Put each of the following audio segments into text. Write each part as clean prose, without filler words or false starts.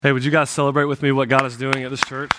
Hey, would you guys celebrate with me what God is doing at this church?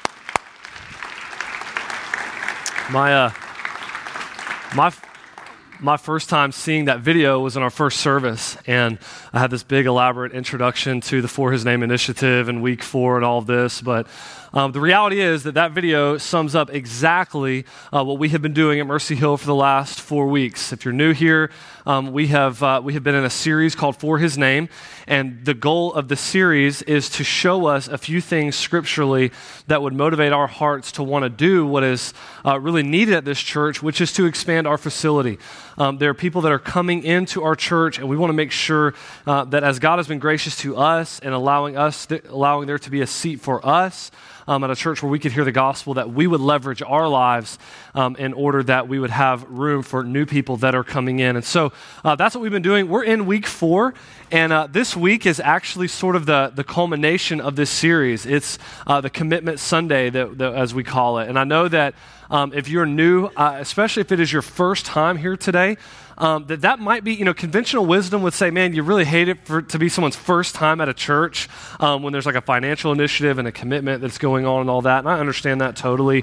My first time seeing that video was in our first service, and I had this big elaborate introduction to the For His Name initiative and week 4 and all of this, but the reality is that video sums up exactly what we have been doing at Mercy Hill for the last 4 weeks. If you're new here, we have been in a series called For His Name, and the goal of the series is to show us a few things scripturally that would motivate our hearts to want to do what is really needed at this church, which is to expand our facility. There are people that are coming into our church, and we want to make sure that as God has been gracious to us and allowing there to be a seat for us at a church where we could hear the gospel, that we would leverage our lives in order that we would have room for new people that are coming in. And so that's what we've been doing. We're in week 4, and this week is actually sort of the culmination of this series. It's the Commitment Sunday, as we call it. And I know that if you're new, especially if it is your first time here today, that might be, conventional wisdom would say, man, you really hate it to be someone's first time at a church when there's like a financial initiative and a commitment that's going on and all that. And I understand that totally.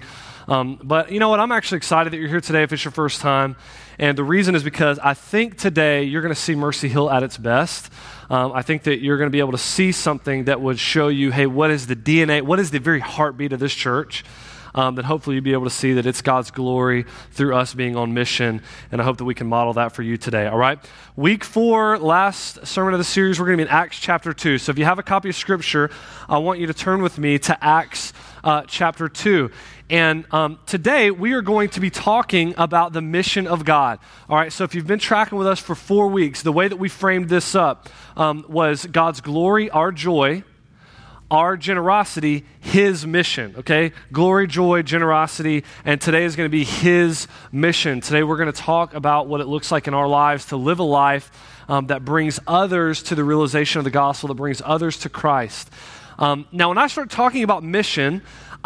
But you know what? I'm actually excited that you're here today if it's your first time. And the reason is because I think today you're going to see Mercy Hill at its best. I think that you're going to be able to see something that would show you, hey, what is the DNA, what is the very heartbeat of this church? Then hopefully you'll be able to see that it's God's glory through us being on mission, and I hope that we can model that for you today, all right? Week 4, last sermon of the series, we're going to be in Acts chapter 2. So if you have a copy of Scripture, I want you to turn with me to Acts chapter 2. And today we are going to be talking about the mission of God. All right, so if you've been tracking with us for 4 weeks, the way that we framed this up was God's glory, our joy, our generosity, His mission, okay? Glory, joy, generosity, and today is going to be His mission. Today we're going to talk about what it looks like in our lives to live a life that brings others to the realization of the gospel, that brings others to Christ. Now, when I start talking about mission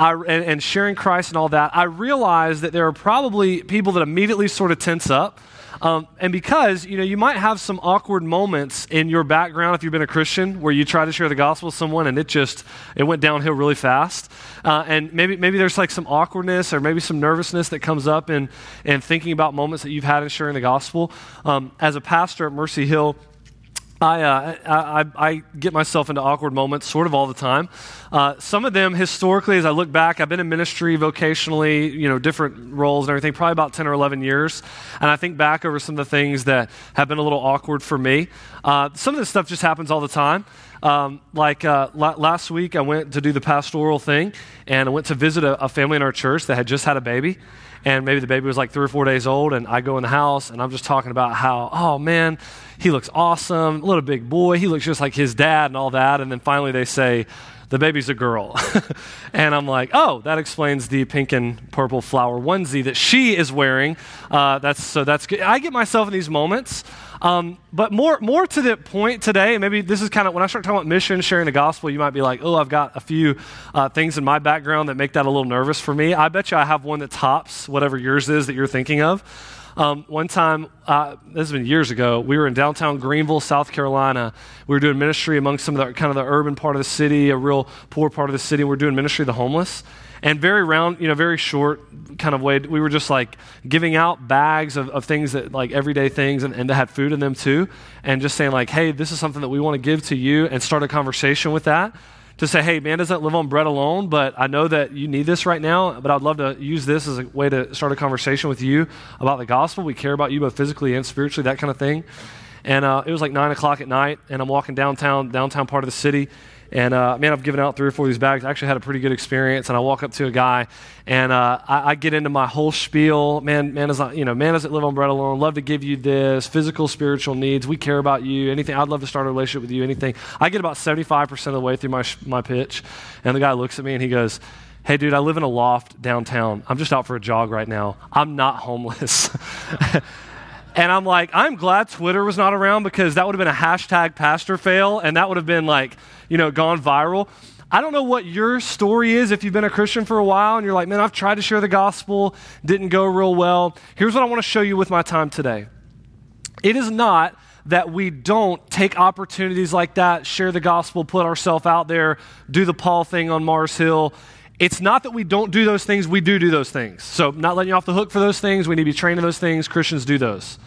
and sharing Christ and all that, I realize that there are probably people that immediately sort of tense up. And because, you might have some awkward moments in your background if you've been a Christian where you try to share the gospel with someone and it went downhill really fast. And maybe there's like some awkwardness or maybe some nervousness that comes up in thinking about moments that you've had in sharing the gospel. As a pastor at Mercy Hill, I get myself into awkward moments sort of all the time. Some of them historically, as I look back, I've been in ministry vocationally, different roles and everything, probably about 10 or 11 years. And I think back over some of the things that have been a little awkward for me. Some of this stuff just happens all the time. Last week I went to do the pastoral thing, and I went to visit a family in our church that had just had a baby. And maybe the baby was like 3 or 4 days old, and I go in the house, and I'm just talking about how, oh man, he looks awesome, little big boy, he looks just like his dad and all that, and then finally they say, the baby's a girl. And I'm like, oh, that explains the pink and purple flower onesie that she is wearing. That's good. I get myself in these moments. But more to the point today, maybe this is kind of, when I start talking about mission, sharing the gospel, you might be like, oh, I've got a few things in my background that make that a little nervous for me. I bet you I have one that tops whatever yours is that you're thinking of. One time, this has been years ago, we were in downtown Greenville, South Carolina. We were doing ministry among some of the kind of the urban part of the city, a real poor part of the city. We're doing ministry to the homeless. And very short kind of way, we were just like giving out bags of things that like everyday things and that had food in them too. And just saying like, hey, this is something that we want to give to you, and start a conversation with that. To say, hey, man doesn't live on bread alone, but I know that you need this right now, but I'd love to use this as a way to start a conversation with you about the gospel. We care about you both physically and spiritually, that kind of thing. And it was like 9 o'clock at night, and I'm walking downtown part of the city, and I've given out 3 or 4 of these bags. I actually had a pretty good experience, and I walk up to a guy, and I get into my whole spiel. Man doesn't live on bread alone. Love to give you this, physical, spiritual needs. We care about you. Anything. I'd love to start a relationship with you. Anything. I get about 75% of the way through my pitch, and the guy looks at me and he goes, hey, dude, I live in a loft downtown. I'm just out for a jog right now. I'm not homeless. And I'm like, I'm glad Twitter was not around, because that would have been a hashtag pastor fail, and that would have been like, gone viral. I don't know what your story is if you've been a Christian for a while and you're like, man, I've tried to share the gospel, didn't go real well. Here's what I want to show you with my time today. It is not that we don't take opportunities like that, share the gospel, put ourselves out there, do the Paul thing on Mars Hill. It's not that we don't do those things, we do those things. So not letting you off the hook for those things, we need to be trained in those things, Christians do those.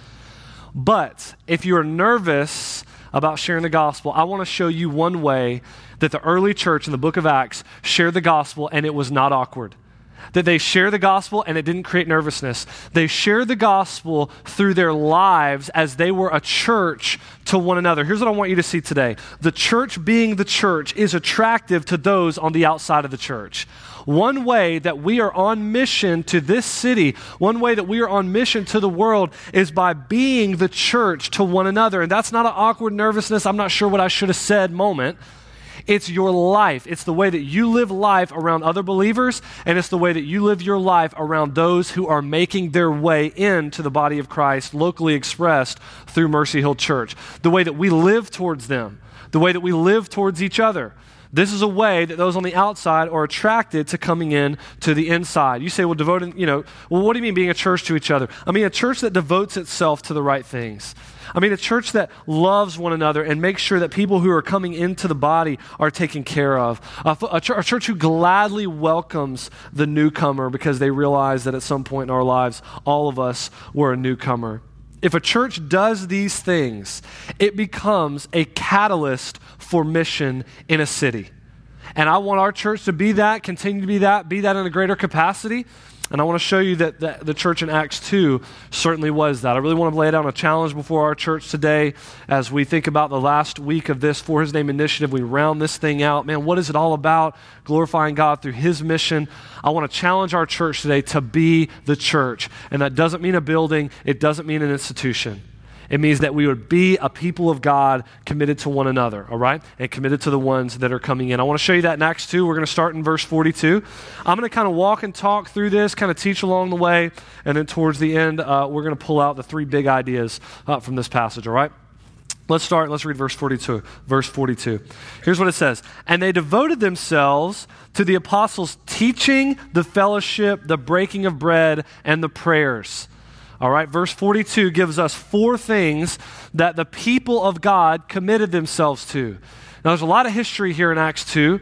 But if you're nervous about sharing the gospel, I want to show you one way that the early church in the book of Acts shared the gospel and it was not awkward. That they share the gospel and it didn't create nervousness. They shared the gospel through their lives as they were a church to one another. Here's what I want you to see today. The church being the church is attractive to those on the outside of the church. One way that we are on mission to this city, one way that we are on mission to the world is by being the church to one another. And that's not an awkward nervousness, I'm not sure what I should have said moment. It's your life. It's the way that you live life around other believers, and it's the way that you live your life around those who are making their way into the body of Christ, locally expressed through Mercy Hill Church. The way that we live towards them, the way that we live towards each other. This is a way that those on the outside are attracted to coming in to the inside. You say, well, devoting, well, what do you mean being a church to each other? I mean, a church that devotes itself to the right things. I mean, a church that loves one another and makes sure that people who are coming into the body are taken care of. A church who gladly welcomes the newcomer because they realize that at some point in our lives, all of us were a newcomer. If a church does these things, it becomes a catalyst for mission in a city. And I want our church to be that, continue to be that in a greater capacity. And I want to show you that the church in Acts 2 certainly was that. I really want to lay down a challenge before our church today as we think about the last week of this For His Name initiative. We round this thing out. Man, what is it all about? Glorifying God through His mission. I want to challenge our church today to be the church. And that doesn't mean a building. It doesn't mean an institution. It means that we would be a people of God committed to one another, all right? And committed to the ones that are coming in. I want to show you that in Acts 2. We're going to start in verse 42. I'm going to kind of walk and talk through this, kind of teach along the way, and then towards the end, we're going to pull out the three big ideas from this passage, all right? Let's start. Let's read verse 42. Verse 42. Here's what it says. And they devoted themselves to the apostles' teaching, the fellowship, the breaking of bread, and the prayers. All right, verse 42 gives us four things that the people of God committed themselves to. Now, there's a lot of history here in Acts 2.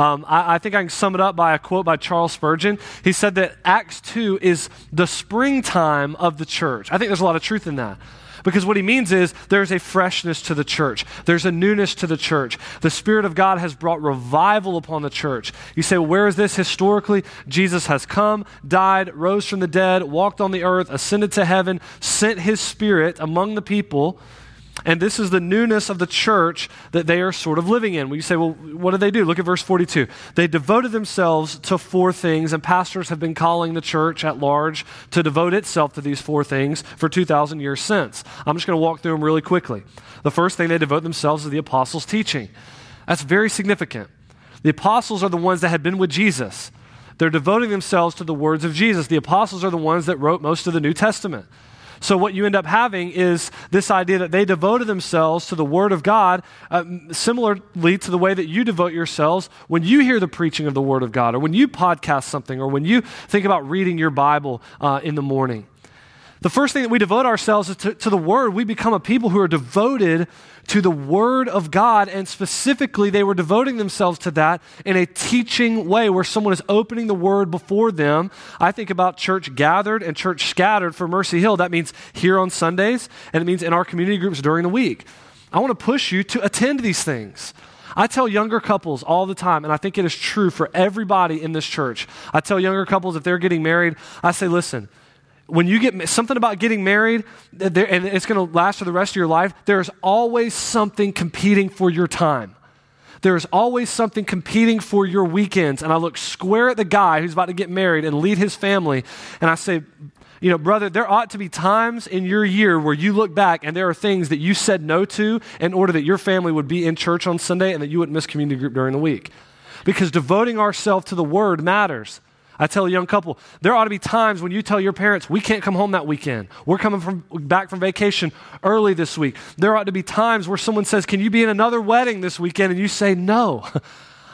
I think I can sum it up by a quote by Charles Spurgeon. He said that Acts 2 is the springtime of the church. I think there's a lot of truth in that. Because what he means is there's a freshness to the church. There's a newness to the church. The Spirit of God has brought revival upon the church. You say, well, where is this historically? Jesus has come, died, rose from the dead, walked on the earth, ascended to heaven, sent His Spirit among the people. And this is the newness of the church that they are sort of living in. Well, you say, well, what did they do? Look at verse 42. They devoted themselves to four things, and pastors have been calling the church at large to devote itself to these four things for 2,000 years since. I'm just going to walk through them really quickly. The first thing they devote themselves is the apostles' teaching. That's very significant. The apostles are the ones that had been with Jesus. They're devoting themselves to the words of Jesus. The apostles are the ones that wrote most of the New Testament. So what you end up having is this idea that they devoted themselves to the Word of God, similarly to the way that you devote yourselves when you hear the preaching of the Word of God, or when you podcast something, or when you think about reading your Bible in the morning. The first thing that we devote ourselves is to the Word. We become a people who are devoted to the Word of God, and specifically they were devoting themselves to that in a teaching way where someone is opening the Word before them. I think about church gathered and church scattered for Mercy Hill. That means here on Sundays, and it means in our community groups during the week. I want to push you to attend these things. I tell younger couples all the time, and I think it is true for everybody in this church. I tell younger couples if they're getting married, I say, listen, when you get something about getting married, and it's going to last for the rest of your life, there's always something competing for your time. There's always something competing for your weekends. And I look square at the guy who's about to get married and lead his family, and I say, brother, there ought to be times in your year where you look back and there are things that you said no to in order that your family would be in church on Sunday and that you wouldn't miss community group during the week. Because devoting ourselves to the Word matters. I tell a young couple, there ought to be times when you tell your parents, we can't come home that weekend. We're coming back from vacation early this week. There ought to be times where someone says, can you be in another wedding this weekend? And you say, no,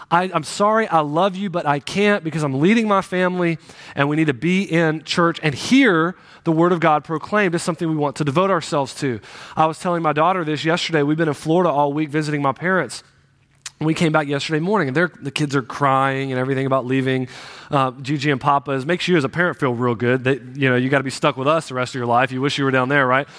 I'm sorry, I love you, but I can't because I'm leading my family and we need to be in church and hear the word of God proclaimed is something we want to devote ourselves to. I was telling my daughter this yesterday. We've been in Florida all week visiting my parents. And we came back yesterday morning, and the kids are crying and everything about leaving Gigi and Papa's. Makes you as a parent feel real good. That, you got to be stuck with us the rest of your life. You wish you were down there, right?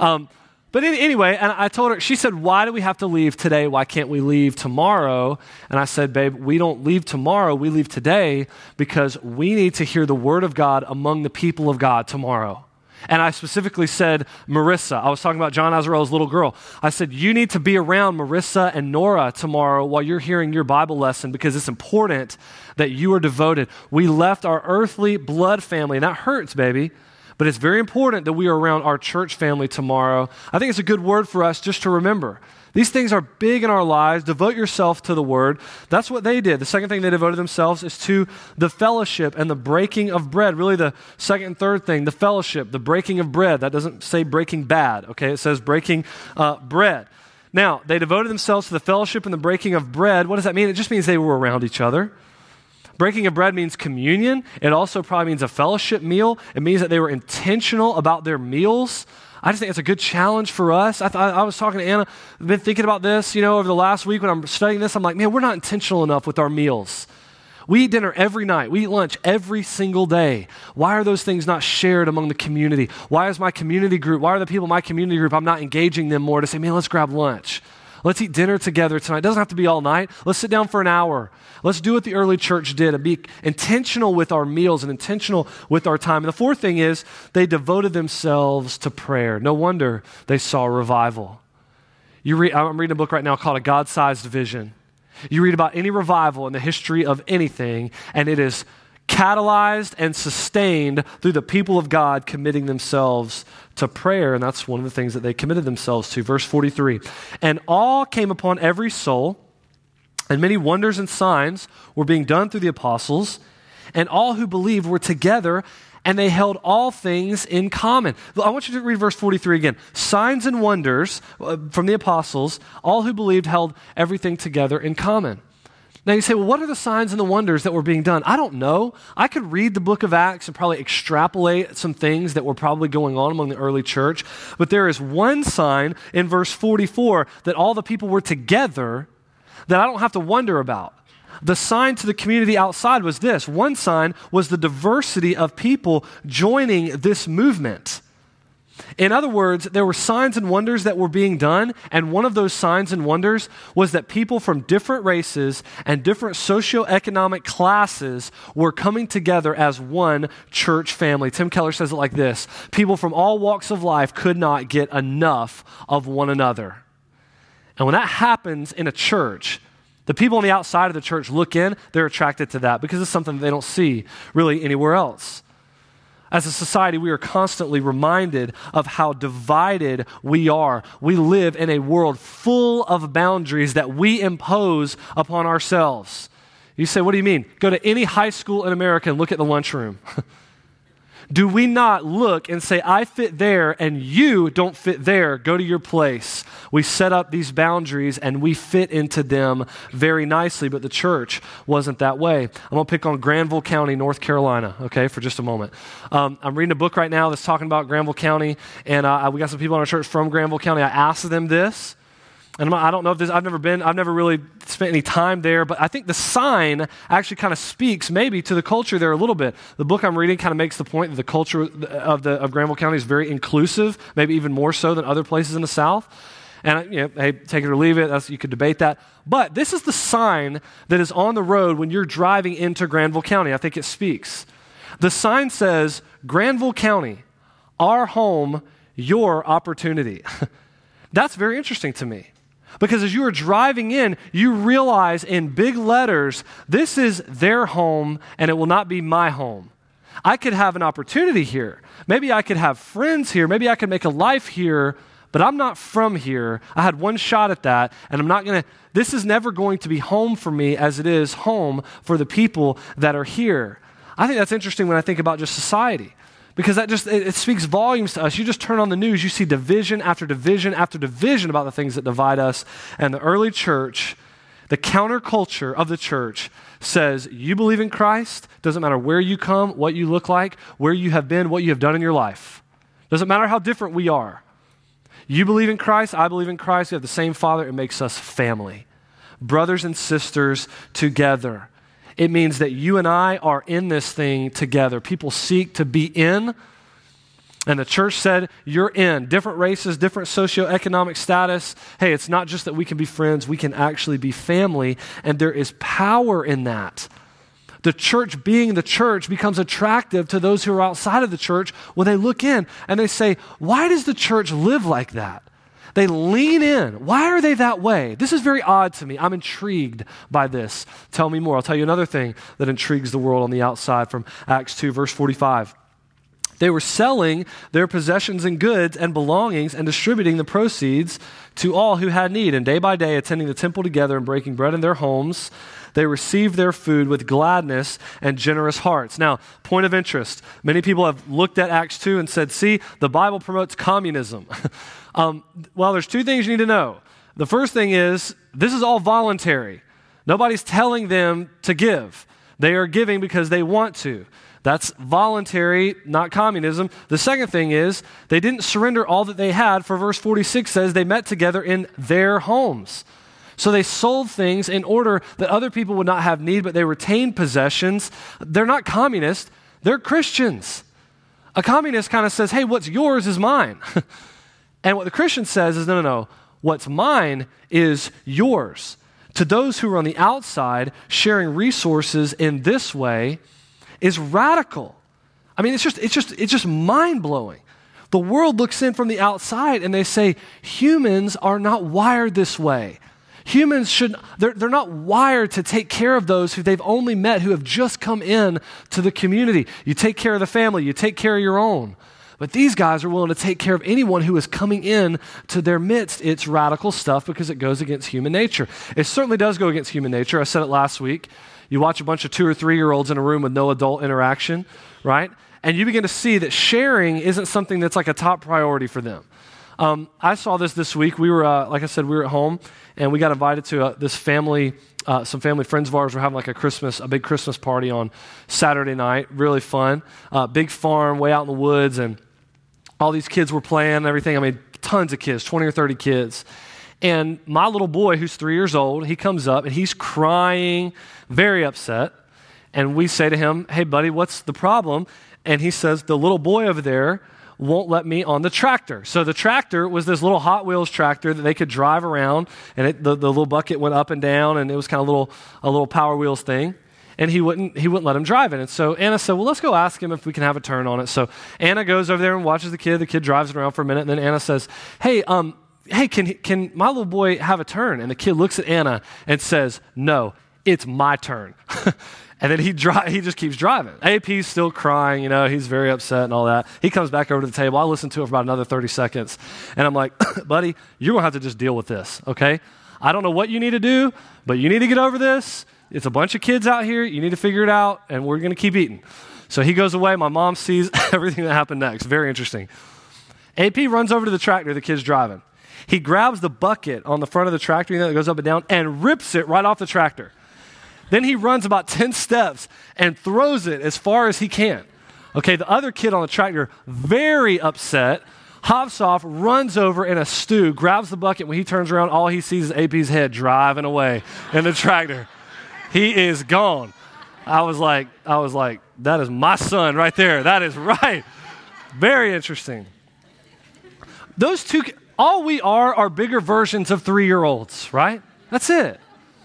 But anyway, and I told her, she said, why do we have to leave today? Why can't we leave tomorrow? And I said, babe, we don't leave tomorrow. We leave today because we need to hear the word of God among the people of God tomorrow. And I specifically said, Marissa, I was talking about John Azarella's little girl. I said, you need to be around Marissa and Nora tomorrow while you're hearing your Bible lesson because it's important that you are devoted. We left our earthly blood family, and that hurts, baby. But it's very important that we are around our church family tomorrow. I think it's a good word for us just to remember. These things are big in our lives. Devote yourself to the word. That's what they did. The second thing they devoted themselves is to the fellowship and the breaking of bread. Really the second and third thing, the fellowship, the breaking of bread. That doesn't say breaking bad, okay? It says breaking bread. Now, they devoted themselves to the fellowship and the breaking of bread. What does that mean? It just means they were around each other. Breaking of bread means communion. It also probably means a fellowship meal. It means that they were intentional about their meals. I just think it's a good challenge for us. I was talking to Anna, I've been thinking about this, over the last week when I'm studying this. I'm like, man, we're not intentional enough with our meals. We eat dinner every night. We eat lunch every single day. Why are those things not shared among the community? Why is my community group, why are the people in my community group, I'm not engaging them more to say, man, let's grab lunch. Let's eat dinner together tonight. It doesn't have to be all night. Let's sit down for an hour. Let's do what the early church did and be intentional with our meals and intentional with our time. And the fourth thing is they themselves to prayer. No wonder they saw revival. I'm reading a book right now called A God-Sized Vision. You read about any revival in the history of anything, and it is catalyzed and sustained through the people of God committing themselves to prayer, and that's one of the things that they committed themselves to. Verse 43, and awe came upon every soul, and many wonders and signs were being done through the apostles, and all who believed were together, and they held all things in common. I want you to read verse 43 again. Signs and wonders from the apostles, all who believed held everything together in common. Now you say, well, what are the signs and the wonders that were being done? I don't know. I could read the book of Acts and probably extrapolate some things that were probably going on among the early church. But there is one sign in verse 44 that all the people were together that I don't have to wonder about. The sign to the community outside was this. One sign was the diversity of people joining this movement. In other words, there were signs and wonders that were being done, and one of those signs and wonders was that people from different races and different socioeconomic classes were coming together as one church family. Tim Keller says it like this: people from all walks of life could not get enough of one another. And when that happens in a church, the people on the outside of the church look in, they're attracted to that because it's something that they don't see really anywhere else. As a society, we are constantly reminded of how divided we are. We live in a world full of boundaries that we impose upon ourselves. You say, what do you mean? Go to any high school in America and look at the lunchroom. Do we not look and say, I fit there and you don't fit there, go to your place? We set up these boundaries and we fit into them very nicely, but the church wasn't that way. I'm going to pick on Granville County, North Carolina, okay, for just a moment. I'm reading a book right now that's talking about Granville County, and we got some people in our church from Granville County. I asked them this. And I don't know if this, I've never really spent any time there, but I think the sign actually kind of speaks maybe to the culture there a little bit. The book I'm reading kind of makes the point that the culture of Granville County is very inclusive, maybe even more so than other places in the South. And hey, take it or leave it. You could debate that. But this is the sign that is on the road when you're driving into Granville County. I think it speaks. The sign says, Granville County, our home, your opportunity. That's very interesting to me. Because as you are driving in, you realize in big letters, this is their home and it will not be my home. I could have an opportunity here. Maybe I could have friends here. Maybe I could make a life here, but I'm not from here. I had one shot at that, and this is never going to be home for me as it is home for the people that are here. I think that's interesting when I think about just society. Because it speaks volumes to us. You just turn on the news, you see division after division after division about the things that divide us. And the early church, The counterculture of the church says you believe in Christ, doesn't matter where you come, what you look like, where you have been, what you have done in your life. Doesn't matter how different we are. You believe in Christ, I believe in Christ, we have the same Father, it makes us family. Brothers and sisters together. It means that you and I are in this thing together. People seek to be in, and the church said, you're in. Different races, different socioeconomic status. Hey, it's not just that we can be friends, we can actually be family, and there is power in that. The church being the church becomes attractive to those who are outside of the church when they look in and they say, why does the church live like that? They lean in. Why are they that way? This is very odd to me. I'm intrigued by this. Tell me more. I'll tell you another thing that intrigues the world on the outside from Acts 2, verse 45. They were selling their possessions and goods and belongings and distributing the proceeds to all who had need. And day by day, attending the temple together and breaking bread in their homes, they received their food with gladness and generous hearts. Now, point of interest. Many people have looked at Acts 2 and said, see, the Bible promotes communism. Well, there's two things you need to know. The first thing is, this is all voluntary. Nobody's telling them to give. They are giving because they want to. That's voluntary, not communism. The second thing is, they didn't surrender all that they had, for verse 46 says they met together in their homes. So they sold things in order that other people would not have need, but they retained possessions. They're not communists, they're Christians. A communist kind of says, hey, what's yours is mine. And what the Christian says is, no, what's mine is yours. To those who are on the outside, sharing resources in this way is radical. I mean, it's just mind-blowing. The world looks in from the outside and they say, humans are not wired this way. Humans they're not wired to take care of those who they've only met, who have just come in to the community. You take care of the family, you take care of your own. But these guys are willing to take care of anyone who is coming in to their midst. It's radical stuff because it goes against human nature. It certainly does go against human nature. I said it last week. You watch a bunch of 2 or 3-year-olds in a room with no adult interaction, right? And you begin to see that sharing isn't something that's like a top priority for them. I saw this week. We were, like I said, we were at home, and we got invited to this family, some family friends of ours were having like a big Christmas party on Saturday night. Really fun. Big farm way out in the woods, and all these kids were playing and everything. I mean, tons of kids, 20 or 30 kids. And my little boy, who's 3 years old, he comes up and he's crying, very upset. And we say to him, hey, buddy, what's the problem? And he says, the little boy over there won't let me on the tractor. So the tractor was this little Hot Wheels tractor that they could drive around, and the little bucket went up and down, and it was kind of a little Power Wheels thing. And he wouldn't let him drive it. And so Anna said, well, let's go ask him if we can have a turn on it. So Anna goes over there and watches the kid. The kid drives it around for a minute, and then Anna says, hey, can my little boy have a turn? And the kid looks at Anna and says, no, it's my turn. And then he just keeps driving. AP's still crying, he's very upset and all that. He comes back over to the table. I listen to it for about another 30 seconds. And I'm like, buddy, you're going to have to just deal with this, okay? I don't know what you need to do, but you need to get over this. It's a bunch of kids out here. You need to figure it out, and we're going to keep eating. So he goes away. My mom sees everything that happened next. Very interesting. AP runs over to the tractor the kid's driving. He grabs the bucket on the front of the tractor that goes up and down and rips it right off the tractor. Then he runs about 10 steps and throws it as far as he can. Okay, the other kid on the tractor, very upset, hops off, runs over in a stew, grabs the bucket. When he turns around, all he sees is AP's head driving away in the tractor. He is gone. I was like, that is my son right there. That is right. Very interesting. Those two, all we are bigger versions of 3-year-olds, right? That's it.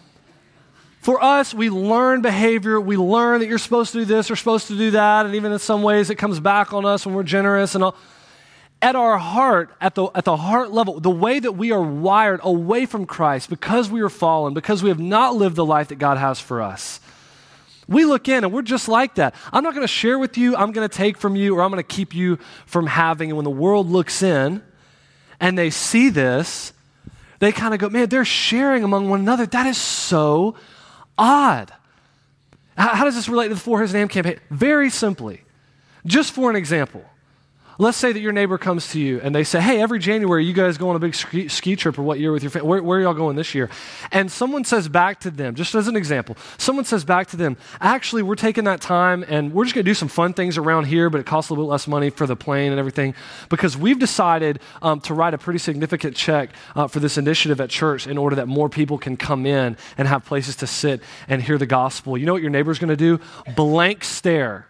For us, we learn behavior. We learn that you're supposed to do this or supposed to do that. And even in some ways, it comes back on us when we're generous and all. At our heart, at the heart level, the way that we are wired away from Christ because we are fallen, because we have not lived the life that God has for us, we look in and we're just like that. I'm not going to share with you, I'm going to take from you, or I'm going to keep you from having. And when the world looks in and they see this, they kind of go, man, they're sharing among one another. That is so odd. How does this relate to the For His Name campaign? Very simply, just for an example. Let's say that your neighbor comes to you and they say, hey, every January you guys go on a big ski trip or what year with your family? Where are y'all going this year? And someone says back to them, just as an example, someone says back to them, actually, we're taking that time and we're just going to do some fun things around here, but it costs a little bit less money for the plane and everything because we've decided to write a pretty significant check for this initiative at church in order that more people can come in and have places to sit and hear the gospel. You know what your neighbor's going to do? Blank stare,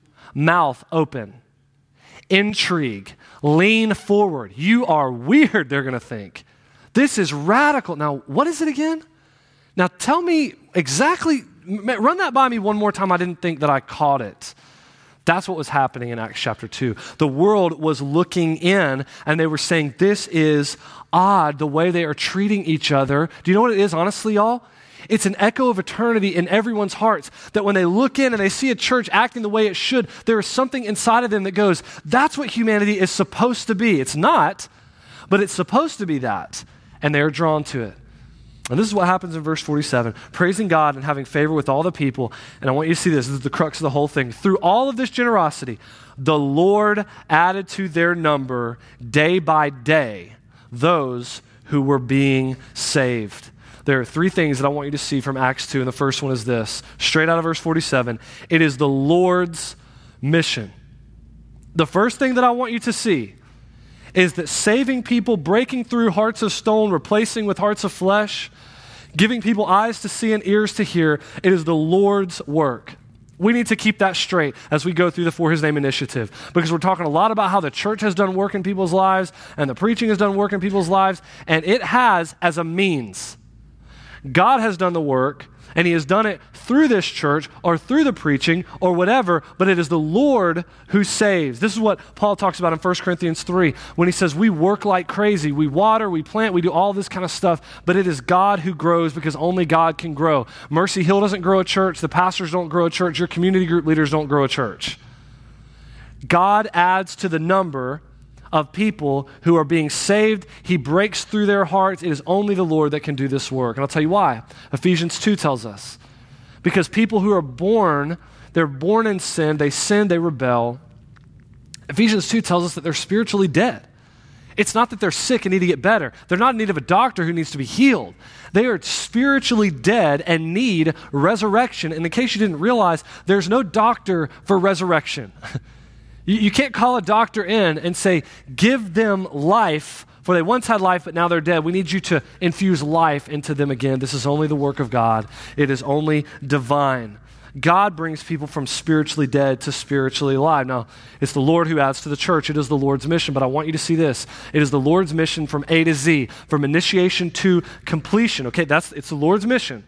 mouth open. Intrigue, lean forward. You are weird, they're going to think. This is radical. Now, what is it again? Now, tell me exactly, run that by me one more time. I didn't think that I caught it. That's what was happening in Acts chapter 2. The world was looking in, and they were saying, this is odd, the way they are treating each other. Do you know what it is, honestly, y'all? It's an echo of eternity in everyone's hearts that when they look in and they see a church acting the way it should, there is something inside of them that goes, that's what humanity is supposed to be. It's not, but it's supposed to be that. And they're drawn to it. And this is what happens in verse 47, praising God and having favor with all the people. And I want you to see this. This is the crux of the whole thing. Through all of this generosity, the Lord added to their number day by day those who were being saved. There are three things that I want you to see from Acts 2, and the first one is this. Straight out of verse 47, it is the Lord's mission. The first thing that I want you to see is that saving people, breaking through hearts of stone, replacing with hearts of flesh, giving people eyes to see and ears to hear, it is the Lord's work. We need to keep that straight as we go through the For His Name initiative because we're talking a lot about how the church has done work in people's lives and the preaching has done work in people's lives, and it has as a means. God has done the work, and He has done it through this church or through the preaching or whatever, but it is the Lord who saves. This is what Paul talks about in 1 Corinthians 3 when he says we work like crazy. We water, we plant, we do all this kind of stuff, but it is God who grows because only God can grow. Mercy Hill doesn't grow a church. The pastors don't grow a church. Your community group leaders don't grow a church. God adds to the number of people who are being saved. He breaks through their hearts. It is only the Lord that can do this work. And I'll tell you why. Ephesians 2 tells us. Because people who are born, they're born in sin, they rebel. Ephesians 2 tells us that they're spiritually dead. It's not that they're sick and need to get better. They're not in need of a doctor who needs to be healed. They are spiritually dead and need resurrection. And in case you didn't realize, there's no doctor for resurrection. You can't call a doctor in and say, give them life, for they once had life, but now they're dead. We need you to infuse life into them again. This is only the work of God. It is only divine. God brings people from spiritually dead to spiritually alive. Now, it's the Lord who adds to the church. It is the Lord's mission, but I want you to see this. It is the Lord's mission from A to Z, from initiation to completion. Okay, it's the Lord's mission.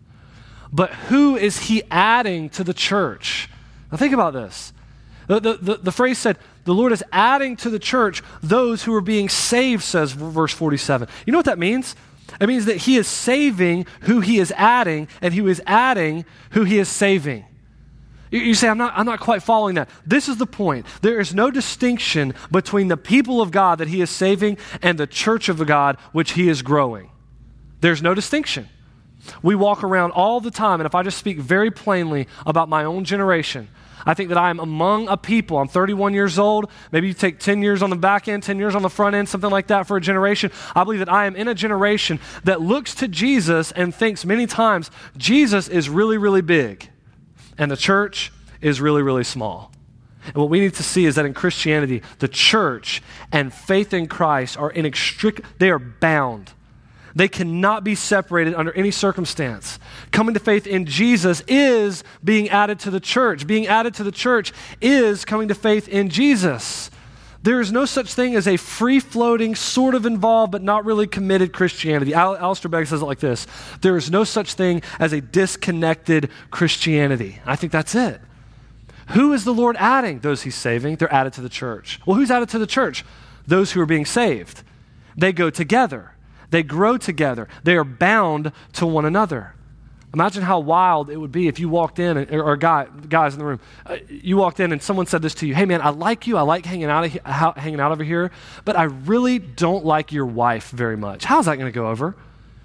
But who is He adding to the church? Now think about this. The phrase said, the Lord is adding to the church those who are being saved, says verse 47. You know what that means? It means that He is saving who He is adding, and He is adding who He is saving. You say, I'm not quite following that. This is the point. There is no distinction between the people of God that He is saving and the church of God which He is growing. There's no distinction. We walk around all the time, and if I just speak very plainly about my own generation, I think that I am among a people. I'm 31 years old. Maybe you take 10 years on the back end, 10 years on the front end, something like that for a generation. I believe that I am in a generation that looks to Jesus and thinks many times Jesus is really, really big and the church is really, really small. And what we need to see is that in Christianity, the church and faith in Christ are they are bound. They cannot be separated under any circumstance. Coming to faith in Jesus is being added to the church. Being added to the church is coming to faith in Jesus. There is no such thing as a free-floating, sort of involved, but not really committed Christianity. Alistair Begg says it like this: there is no such thing as a disconnected Christianity. I think that's it. Who is the Lord adding? Those He's saving, they're added to the church. Well, who's added to the church? Those who are being saved. They go together. They grow together. They are bound to one another. Imagine how wild it would be if you walked in, or guys in the room, you walked in and someone said this to you: hey man, I like you, I like hanging out over here, but I really don't like your wife very much. How's that going to go over?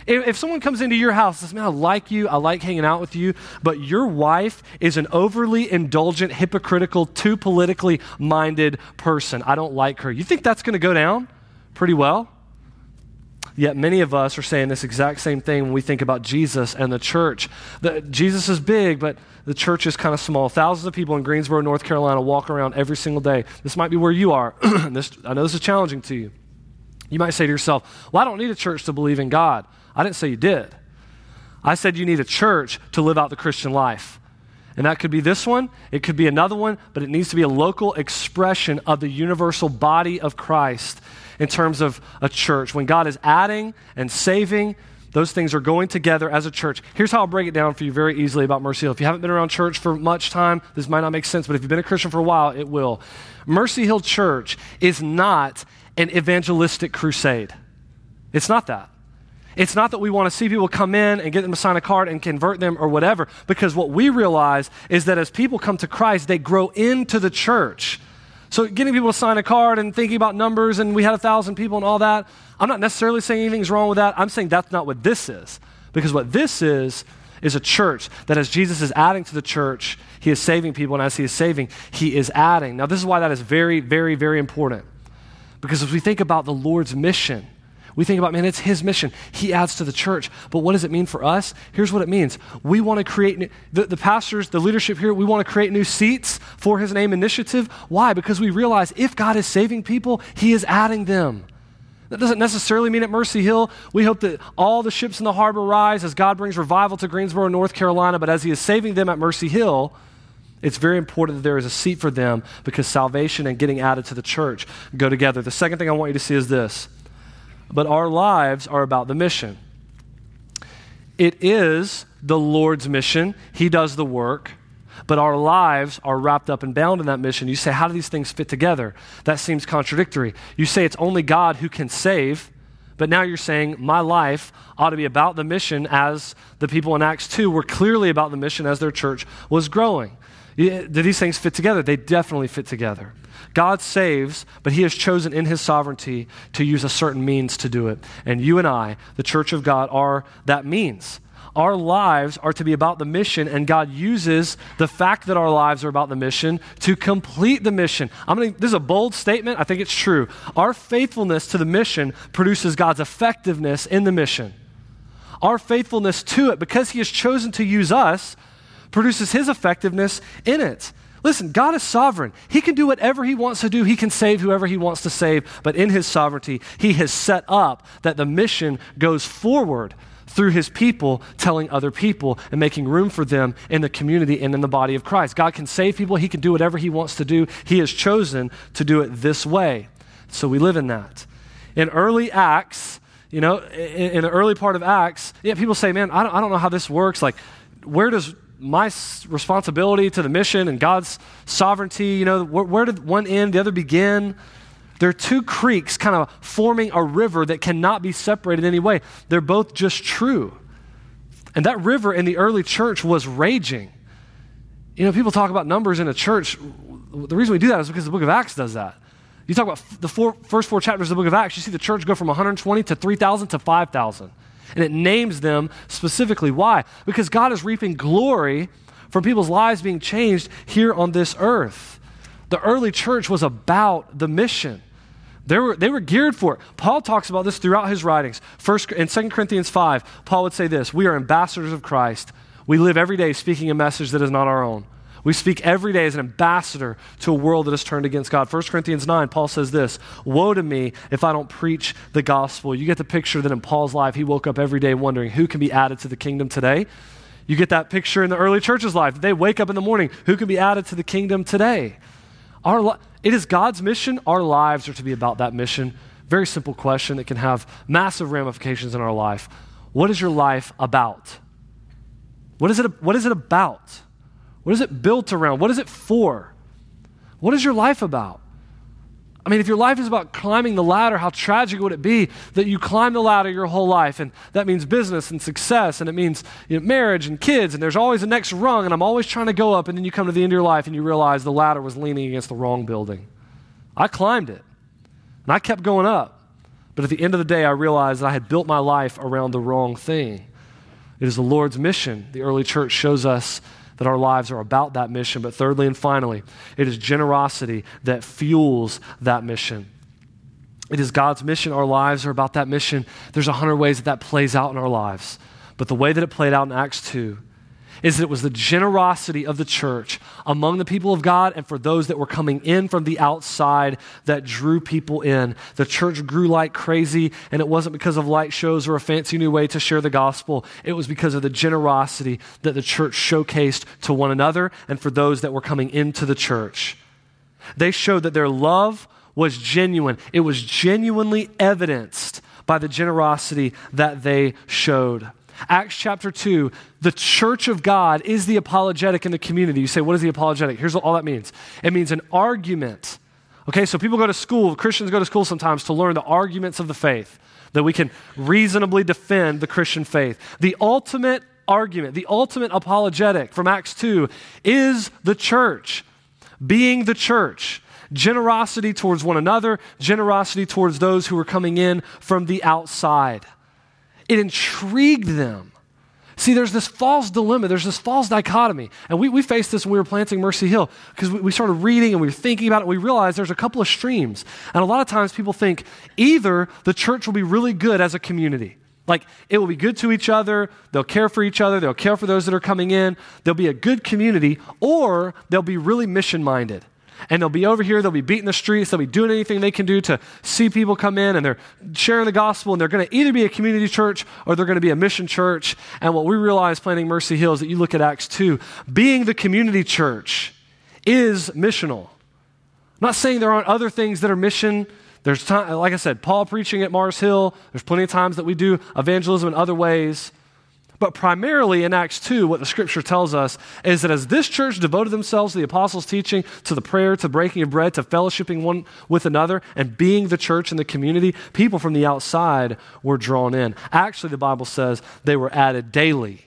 If someone comes into your house and says, man, I like you, I like hanging out with you, but your wife is an overly indulgent, hypocritical, too politically minded person. I don't like her. You think that's going to go down pretty well? Yet many of us are saying this exact same thing when we think about Jesus and the church. Jesus is big, but the church is kind of small. Thousands of people in Greensboro, North Carolina walk around every single day. This might be where you are. I know this is challenging to you. You might say to yourself, well, I don't need a church to believe in God. I didn't say you did. I said you need a church to live out the Christian life. And that could be this one, it could be another one, but it needs to be a local expression of the universal body of Christ in terms of a church. When God is adding and saving, those things are going together as a church. Here's how I'll break it down for you very easily about Mercy Hill. If you haven't been around church for much time, this might not make sense, but if you've been a Christian for a while, it will. Mercy Hill Church is not an evangelistic crusade. It's not that. It's not that we want to see people come in and get them to sign a card and convert them or whatever, because what we realize is that as people come to Christ, they grow into the church. So getting people to sign a card and thinking about numbers and we had 1,000 people and all that, I'm not necessarily saying anything's wrong with that. I'm saying that's not what this is. Because what this is a church that as Jesus is adding to the church, he is saving people, and as he is saving, he is adding. Now this is why that is very, very, very important. Because as we think about the Lord's mission, we think about, man, it's his mission. He adds to the church. But what does it mean for us? Here's what it means. We want to create, the pastors, the leadership here, we want to create new seats for his name initiative. Why? Because we realize if God is saving people, he is adding them. That doesn't necessarily mean at Mercy Hill, we hope that all the ships in the harbor rise as God brings revival to Greensboro, North Carolina. But as he is saving them at Mercy Hill, it's very important that there is a seat for them because salvation and getting added to the church go together. The second thing I want you to see is this. But our lives are about the mission. It is the Lord's mission. He does the work. But our lives are wrapped up and bound in that mission. You say, how do these things fit together? That seems contradictory. You say it's only God who can save, but now you're saying my life ought to be about the mission as the people in Acts 2 were clearly about the mission as their church was growing. Do these things fit together? They definitely fit together. God saves, but he has chosen in his sovereignty to use a certain means to do it. And you and I, the church of God, are that means. Our lives are to be about the mission, and God uses the fact that our lives are about the mission to complete the mission. This is a bold statement. I think it's true. Our faithfulness to the mission produces God's effectiveness in the mission. Our faithfulness to it, because he has chosen to use us, produces his effectiveness in it. Listen, God is sovereign. He can do whatever he wants to do. He can save whoever he wants to save. But in his sovereignty, he has set up that the mission goes forward through his people telling other people and making room for them in the community and in the body of Christ. God can save people. He can do whatever he wants to do. He has chosen to do it this way. So we live in that. In early Acts, in the early part of Acts, people say, man, I don't know how this works. Like, where does my responsibility to the mission and God's sovereignty, where did one end, the other begin? There are two creeks kind of forming a river that cannot be separated in any way. They're both just true. And that river in the early church was raging. People talk about numbers in a church. The reason we do that is because the book of Acts does that. You talk about the first four chapters of the book of Acts, you see the church go from 120 to 3,000 to 5,000. And it names them specifically. Why? Because God is reaping glory from people's lives being changed here on this earth. The early church was about the mission. They were geared for it. Paul talks about this throughout his writings. In 2 Corinthians 5, Paul would say this: we are ambassadors of Christ. We live every day speaking a message that is not our own. We speak every day as an ambassador to a world that is turned against God. 1 Corinthians 9, Paul says this: woe to me if I don't preach the gospel. You get the picture that in Paul's life, he woke up every day wondering who can be added to the kingdom today. You get that picture in the early church's life. They wake up in the morning, who can be added to the kingdom today? It is God's mission. Our lives are to be about that mission. Very simple question that can have massive ramifications in our life. What is your life about? What is it about? What is it built around? What is it for? What is your life about? I mean, if your life is about climbing the ladder, how tragic would it be that you climb the ladder your whole life, and that means business and success, and it means marriage and kids, and there's always a next rung, and I'm always trying to go up, and then you come to the end of your life and you realize the ladder was leaning against the wrong building. I climbed it, and I kept going up, But at the end of the day, I realized that I had built my life around the wrong thing. It is the Lord's mission. The early church shows us that our lives are about that mission. But thirdly and finally, it is generosity that fuels that mission. It is God's mission. Our lives are about that mission. There's 100 ways that plays out in our lives. But the way that it played out in Acts 2 is that it was the generosity of the church among the people of God and for those that were coming in from the outside that drew people in. The church grew like crazy, and it wasn't because of light shows or a fancy new way to share the gospel. It was because of the generosity that the church showcased to one another and for those that were coming into the church. They showed that their love was genuine. It was genuinely evidenced by the generosity that they showed. Acts chapter 2, the church of God is the apologetic in the community. You say, what is the apologetic? Here's what all that means. It means an argument. Okay, so people go to school, Christians go to school sometimes to learn the arguments of the faith, that we can reasonably defend the Christian faith. The ultimate argument, the ultimate apologetic from Acts 2 is the church, being the church. Generosity towards one another, generosity towards those who were coming in from the outside. It intrigued them. See, there's this false dilemma. There's this false dichotomy. And we faced this when we were planting Mercy Hill because we started reading and we were thinking about it. And we realized there's a couple of streams. And a lot of times people think either the church will be really good as a community. Like it will be good to each other. They'll care for each other. They'll care for those that are coming in. They'll be a good community, or they'll be really mission-minded. And they'll be over here, they'll be beating the streets, they'll be doing anything they can do to see people come in, and they're sharing the gospel, and they're going to either be a community church or they're going to be a mission church. And what we realize planting Mercy Hill is that you look at Acts 2, being the community church is missional. I'm not saying there aren't other things that are mission. There's time, like I said, Paul preaching at Mars Hill. There's plenty of times that we do evangelism in other ways. But primarily in Acts 2, what the scripture tells us is that as this church devoted themselves to the apostles' teaching, to the prayer, to breaking of bread, to fellowshipping one with another, and being the church in the community, people from the outside were drawn in. Actually, the Bible says they were added daily.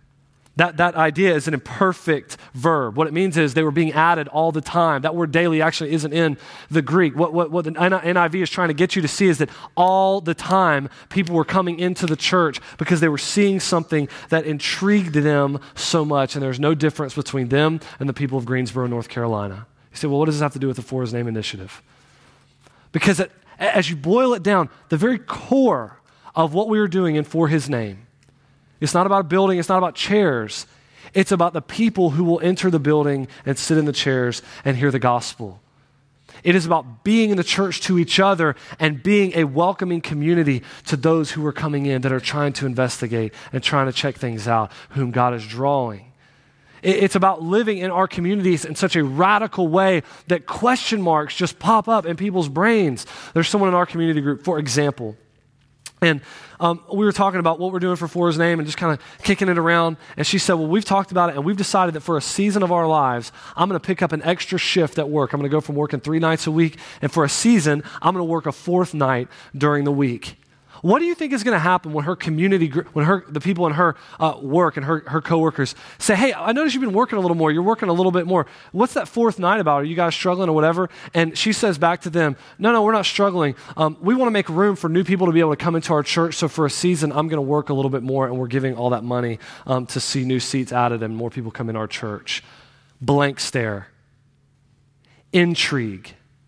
That idea is an imperfect verb. What it means is they were being added all the time. That word daily actually isn't in the Greek. What the NIV is trying to get you to see is that all the time people were coming into the church because they were seeing something that intrigued them so much, and there's no difference between them and the people of Greensboro, North Carolina. You say, well, what does this have to do with the For His Name initiative? Because as you boil it down, the very core of what we were doing in For His Name, it's not about a building. It's not about chairs. It's about the people who will enter the building and sit in the chairs and hear the gospel. It is about being in the church to each other and being a welcoming community to those who are coming in that are trying to investigate and trying to check things out, whom God is drawing. It's about living in our communities in such a radical way that question marks just pop up in people's brains. There's someone in our community group, for example, and we were talking about what we're doing for His Name and just kind of kicking it around. And she said, well, we've talked about it and we've decided that for a season of our lives, I'm going to pick up an extra shift at work. I'm going to go from working 3 nights a week. And for a season, I'm going to work a 4th night during the week. What do you think is going to happen when her community, the people in her work and her coworkers say, hey, I noticed you've been working a little more. You're working a little bit more. What's that 4th night about? Are you guys struggling or whatever? And she says back to them, no, we're not struggling. We want to make room for new people to be able to come into our church. So for a season, I'm going to work a little bit more, and we're giving all that money to see new seats added and more people come in our church. Blank stare. Intrigue.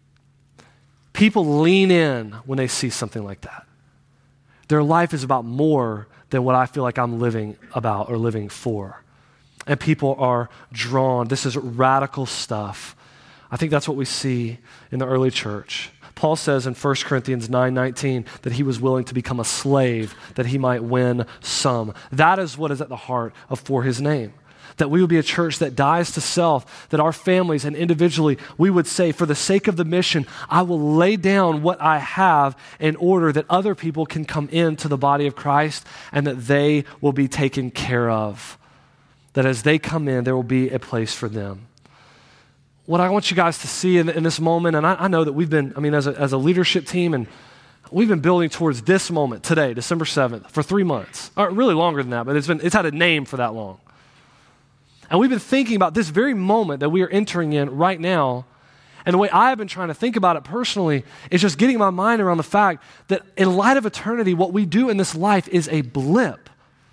People lean in when they see something like that. Their life is about more than what I feel like I'm living about or living for. And people are drawn. This is radical stuff. I think that's what we see in the early church. Paul says in 1 Corinthians 9:19 that he was willing to become a slave that he might win some. That is what is at the heart of For His Name. That we would be a church that dies to self, that our families and individually, we would say, for the sake of the mission, I will lay down what I have in order that other people can come into the body of Christ and that they will be taken care of. That as they come in, there will be a place for them. What I want you guys to see in this moment, and I know that we've been, as a leadership team, and we've been building towards this moment today, December 7th, for 3 months. Or really longer than that, but it's had a name for that long. And we've been thinking about this very moment that we are entering in right now And the way I have been trying to think about it personally is just getting my mind around the fact that in light of eternity, what we do in this life is a blip.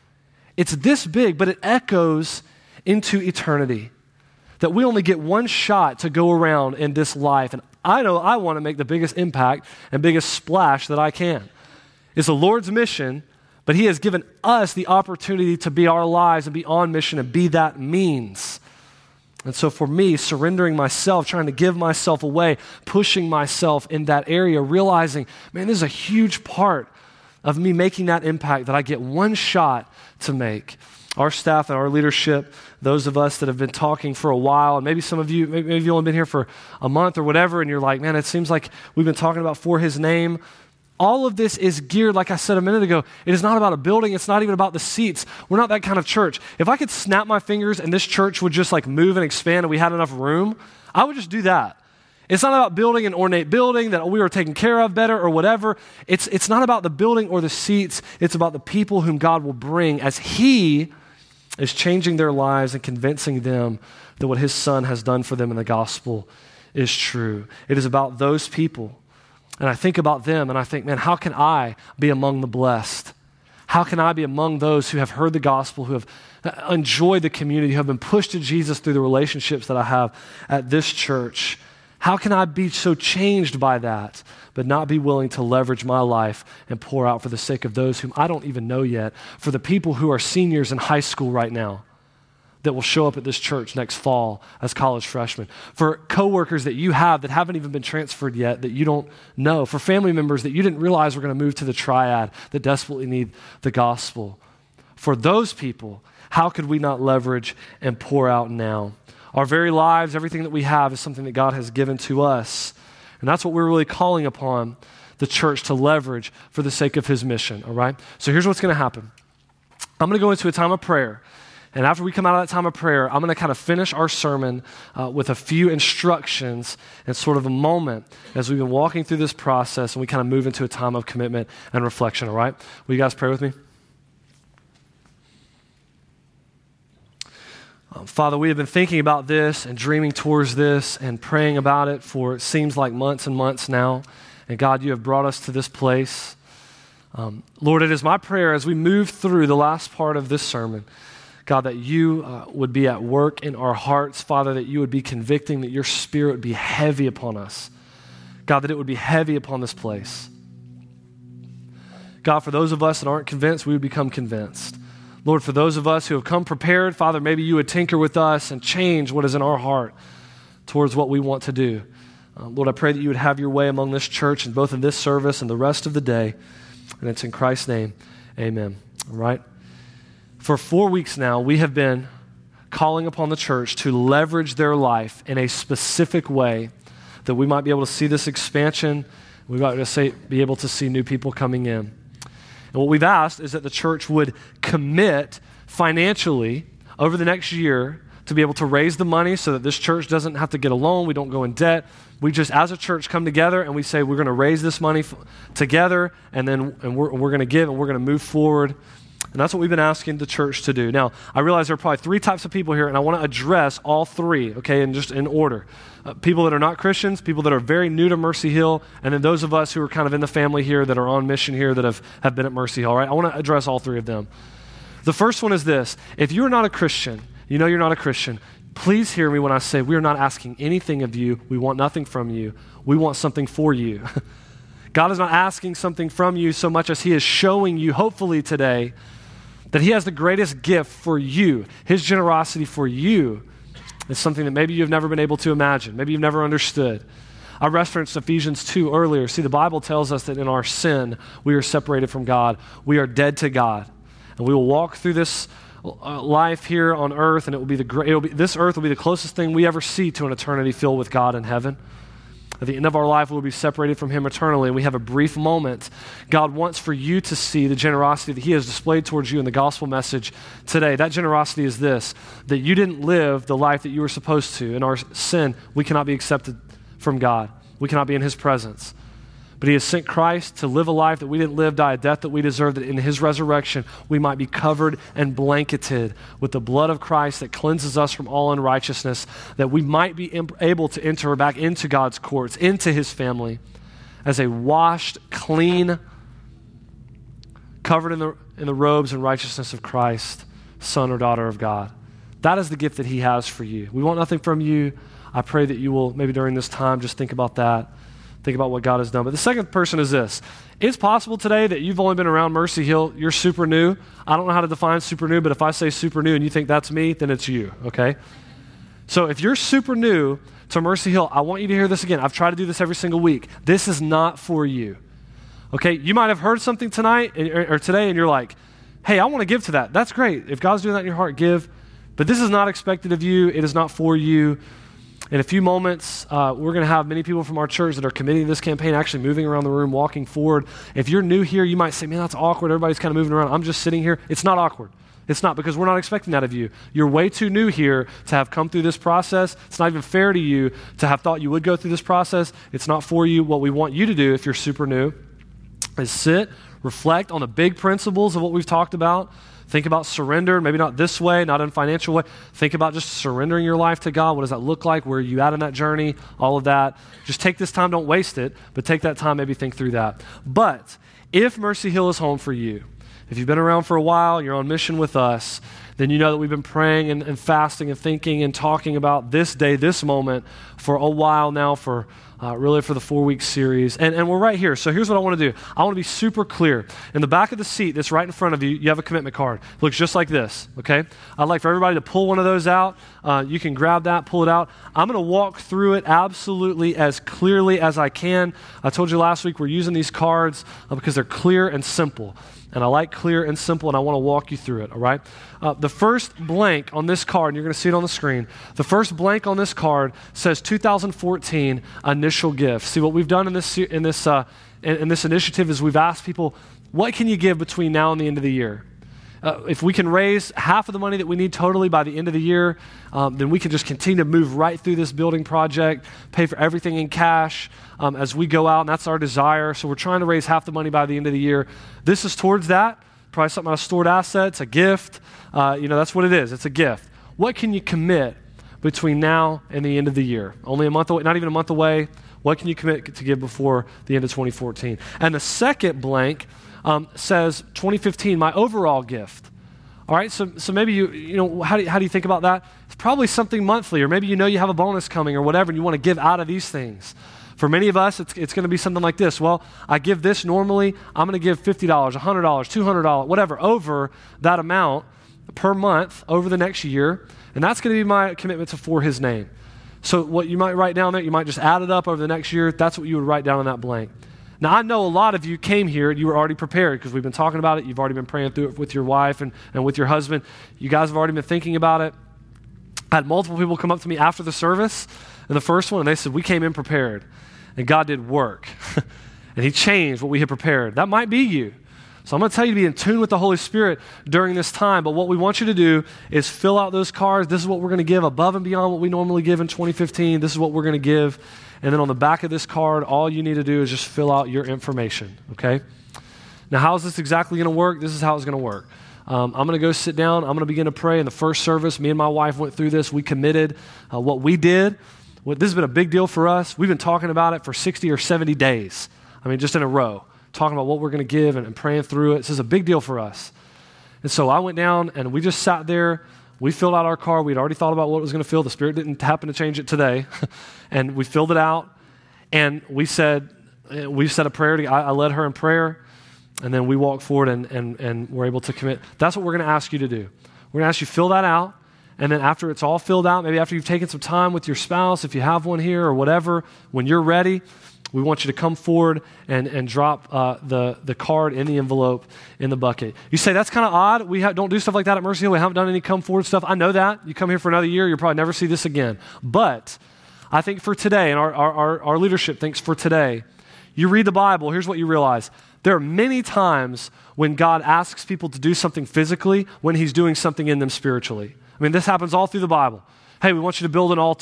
It's this big, but it echoes into eternity. That we only get one shot to go around in this life. And I know I want to make the biggest impact and biggest splash that I can. It's the Lord's mission, but he has given us the opportunity to be our lives and be on mission and be that means. And so for me, surrendering myself, trying to give myself away, pushing myself in that area, realizing, man, this is a huge part of me making that impact that I get one shot to make. Our staff and our leadership, those of us that have been talking for a while, and maybe some of you, maybe you've only been here for a month or whatever, and you're like, man, it seems like we've been talking about for his name. All of this is geared, like I said a minute ago, it is not about a building. It's not even about the seats. We're not that kind of church. If I could snap my fingers and this church would just like move and expand and we had enough room, I would just do that. It's not about building an ornate building that we were taken care of better or whatever. It's not about the building or the seats. It's about the people whom God will bring as he is changing their lives and convincing them that what his son has done for them in the gospel is true. It is about those people. And I think about them and I think, man, how can I be among the blessed? How can I be among those who have heard the gospel, who have enjoyed the community, who have been pushed to Jesus through the relationships that I have at this church? How can I be so changed by that, but not be willing to leverage my life and pour out for the sake of those whom I don't even know yet, for the people who are seniors in high school right now that will show up at this church next fall as college freshmen, for coworkers that you have that haven't even been transferred yet that you don't know, for family members that you didn't realize were going to move to the Triad that desperately need the gospel. For those people, how could we not leverage and pour out now? Our very lives, everything that we have is something that God has given to us. And that's what we're really calling upon the church to leverage for the sake of his mission, all right? So here's what's going to happen. I'm going to go into a time of prayer. And after we come out of that time of prayer, I'm going to kind of finish our sermon with a few instructions and sort of a moment as we've been walking through this process and we kind of move into a time of commitment and reflection, all right? Will you guys pray with me? Father, we have been thinking about this and dreaming towards this and praying about it for it seems like months and months now. And God, you have brought us to this place. Lord, it is my prayer as we move through the last part of this sermon, God, that you would be at work in our hearts, Father, that you would be convicting, that your spirit would be heavy upon us. God, that it would be heavy upon this place. God, for those of us that aren't convinced, we would become convinced. Lord, for those of us who have come prepared, Father, maybe you would tinker with us and change what is in our heart towards what we want to do. Lord, I pray that you would have your way among this church and both in this service and the rest of the day. And it's in Christ's name, amen. All right? For 4 weeks now, we have been calling upon the church to leverage their life in a specific way that we might be able to see this expansion. We might be able to see new people coming in. And what we've asked is that the church would commit financially over the next year to be able to raise the money so that this church doesn't have to get a loan. We don't go in debt. We just, as a church, come together and we say we're going to raise this money together, and we're going to give and we're going to move forward. And that's what we've been asking the church to do. Now, I realize there are probably 3 types of people here, and I want to address all 3, okay, and just in order. People that are not Christians, people that are very new to Mercy Hill, and then those of us who are kind of in the family here that are on mission here that have been at Mercy Hill, all right? I want to address all 3 of them. The first one is this. If you're not a Christian, you know you're not a Christian, please hear me when I say we are not asking anything of you. We want nothing from you. We want something for you. God is not asking something from you so much as he is showing you, hopefully today, that he has the greatest gift for you. His generosity for you is something that maybe you've never been able to imagine. Maybe you've never understood. I referenced Ephesians 2 earlier. See, the Bible tells us that in our sin, we are separated from God. We are dead to God. And we will walk through this life here on earth, and this earth will be the closest thing we ever see to an eternity filled with God in heaven. At the end of our life, we'll be separated from him eternally, and we have a brief moment. God wants for you to see the generosity that he has displayed towards you in the gospel message today. That generosity is this, that you didn't live the life that you were supposed to. In our sin, we cannot be accepted from God. We cannot be in his presence. But he has sent Christ to live a life that we didn't live, die a death that we deserved, that in his resurrection we might be covered and blanketed with the blood of Christ that cleanses us from all unrighteousness, that we might be able to enter back into God's courts, into his family, as a washed, clean, covered in the robes and righteousness of Christ, son or daughter of God. That is the gift that he has for you. We want nothing from you. I pray that you will, maybe during this time, just think about that. Think about what God has done. But the second person is this. It's possible today that you've only been around Mercy Hill. You're super new. I don't know how to define super new, but if I say super new and you think that's me, then it's you, okay? So if you're super new to Mercy Hill, I want you to hear this again. I've tried to do this every single week. This is not for you, okay? You might have heard something tonight or today and you're like, hey, I want to give to that. That's great. If God's doing that in your heart, give. But this is not expected of you. It is not for you. In a few moments, we're going to have many people from our church that are committing to this campaign, actually moving around the room, walking forward. If you're new here, you might say, man, that's awkward. Everybody's kind of moving around. I'm just sitting here. It's not awkward. It's not, because we're not expecting that of you. You're way too new here to have come through this process. It's not even fair to you to have thought you would go through this process. It's not for you. What we want you to do, if you're super new, is sit, reflect on the big principles of what we've talked about. Think about surrender, maybe not this way, not in a financial way. Think about just surrendering your life to God. What does that look like? Where are you at in that journey? All of that. Just take this time. Don't waste it, but take that time, maybe think through that. But if Mercy Hill is home for you, if you've been around for a while, you're on mission with us, then you know that we've been praying and fasting and thinking and talking about this day, this moment for a while now, for really for the 4-week series. And we're right here. So here's what I want to do. I want to be super clear. In the back of the seat that's right in front of you, you have a commitment card. It looks just like this, okay? I'd like for everybody to pull one of those out. You can grab that, pull it out. I'm going to walk through it absolutely as clearly as I can. I told you last week we're using these cards because they're clear and simple. And I like clear and simple, and I want to walk you through it, all right? The first blank on this card, and you're going to see it on the screen, the first blank on this card says 2014 initial gift. See, what we've done in this initiative is we've asked people, what can you give between now and the end of the year? If we can raise half of the money that we need totally by the end of the year, then we can just continue to move right through this building project, pay for everything in cash as we go out, and that's our desire. So we're trying to raise half the money by the end of the year. This is towards that, probably something out of stored assets, a gift. That's what it is. It's a gift. What can you commit between now and the end of the year? Only a month away, not even a month away. What can you commit to give before the end of 2014? And the second blank says 2015, my overall gift. All right, so maybe how do you think about that? It's probably something monthly, or maybe you have a bonus coming or whatever, and you want to give out of these things. For many of us, it's going to be something like this. Well, I give this normally. I'm going to give $50, $100, $200, whatever, over that amount per month over the next year, and that's going to be my commitment to for his name. So what you might write down there, you might just add it up over the next year. That's what you would write down on that blank. Now, I know a lot of you came here and you were already prepared because we've been talking about it. You've already been praying through it with your wife and with your husband. You guys have already been thinking about it. I had multiple people come up to me after the service, and the first one, and they said, we came in prepared, and God did work, and he changed what we had prepared. That might be you. So I'm going to tell you to be in tune with the Holy Spirit during this time, but what we want you to do is fill out those cards. This is what we're going to give above and beyond what we normally give in 2015. This is what we're going to give. And then on the back of this card, all you need to do is just fill out your information, okay? Now, how is this exactly going to work? This is how it's going to work. I'm going to go sit down. I'm going to begin to pray. In the first service, me and my wife went through this. We committed what we did. This has been a big deal for us. We've been talking about it for 60 or 70 days. Just in a row, talking about what we're going to give and praying through it. This is a big deal for us. And so I went down and we just sat there. We filled out our card. We'd already thought about what it was going to fill. The Spirit didn't happen to change it today. And we filled it out. And we said a prayer. I led her in prayer. And then we walked forward and were able to commit. That's what we're going to ask you to do. We're going to ask you to fill that out. And then after it's all filled out, maybe after you've taken some time with your spouse, if you have one here or whatever, when you're ready, we want you to come forward and drop the card in the envelope in the bucket. You say, that's kind of odd. We don't do stuff like that at Mercy Hill. We haven't done any come forward stuff. I know that. You come here for another year, you'll probably never see this again. But I think for today, and our leadership thinks for today, you read the Bible, here's what you realize. There are many times when God asks people to do something physically when he's doing something in them spiritually. This happens all through the Bible. Hey, we want you to build an altar.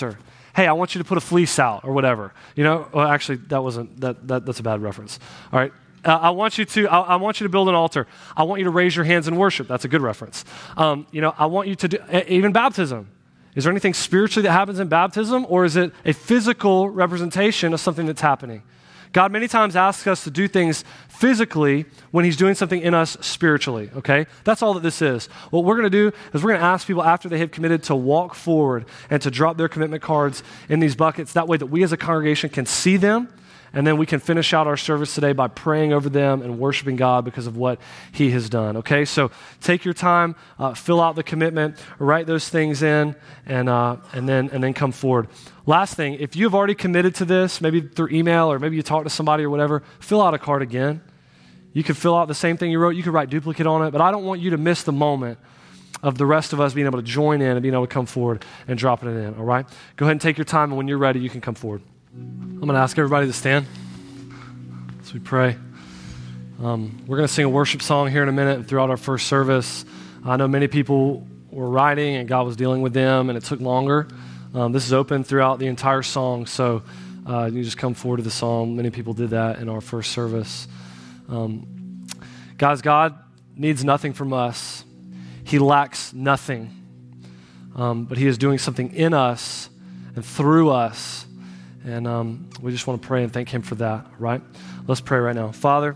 hey, I want you to put a fleece out or whatever. Well, actually, that's a bad reference. All right. I want you to build an altar. I want you to raise your hands in worship. That's a good reference. I want you to do, even baptism. Is there anything spiritually that happens in baptism, or is it a physical representation of something that's happening? God many times asks us to do things physically when he's doing something in us spiritually, okay? That's all that this is. What we're going to do is we're going to ask people after they have committed to walk forward and to drop their commitment cards in these buckets. That way that we as a congregation can see them, and then we can finish out our service today by praying over them and worshiping God because of what he has done, okay? So take your time, fill out the commitment, write those things in, and then come forward. Last thing, if you've already committed to this, maybe through email or maybe you talk to somebody or whatever, fill out a card again. You could fill out the same thing you wrote. You could write duplicate on it, but I don't want you to miss the moment of the rest of us being able to join in and being able to come forward and dropping it in, all right? Go ahead and take your time, and when you're ready, you can come forward. I'm going to ask everybody to stand as we pray. We're going to sing a worship song here in a minute and throughout our first service. I know many people were writing and God was dealing with them, and it took longer. This is open throughout the entire song, so you just come forward to the song. Many people did that in our first service. Guys, God needs nothing from us. He lacks nothing, but he is doing something in us and through us. And we just want to pray and thank him for that, right? Let's pray right now. Father,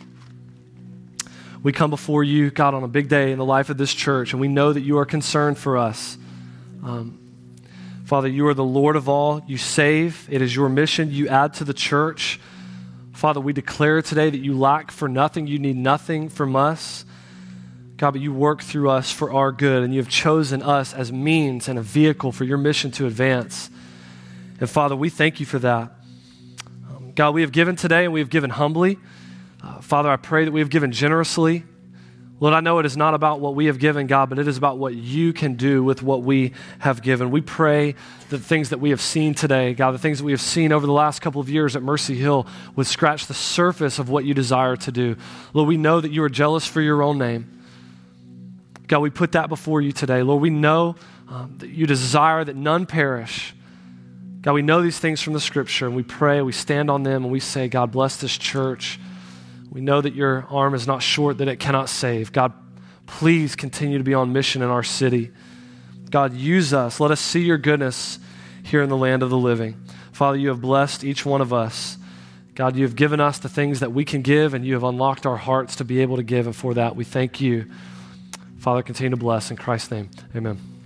we come before you, God, on a big day in the life of this church, and we know that you are concerned for us. Father, you are the Lord of all. You save. It is your mission. You add to the church. Father, we declare today that you lack for nothing. You need nothing from us. God, but you work through us for our good, and you have chosen us as means and a vehicle for your mission to advance. And Father, we thank you for that. God, we have given today and we have given humbly. Father, I pray that we have given generously. Lord, I know it is not about what we have given, God, but it is about what you can do with what we have given. We pray the things that we have seen today, God, the things that we have seen over the last couple of years at Mercy Hill would scratch the surface of what you desire to do. Lord, we know that you are jealous for your own name. God, we put that before you today. Lord, we know that you desire that none perish. God, we know these things from the scripture, and we pray, we stand on them, and we say, God, bless this church. We know that your arm is not short, that it cannot save. God, please continue to be on mission in our city. God, use us. Let us see your goodness here in the land of the living. Father, you have blessed each one of us. God, you have given us the things that we can give, and you have unlocked our hearts to be able to give, and for that, we thank you. Father, continue to bless in Christ's name. Amen.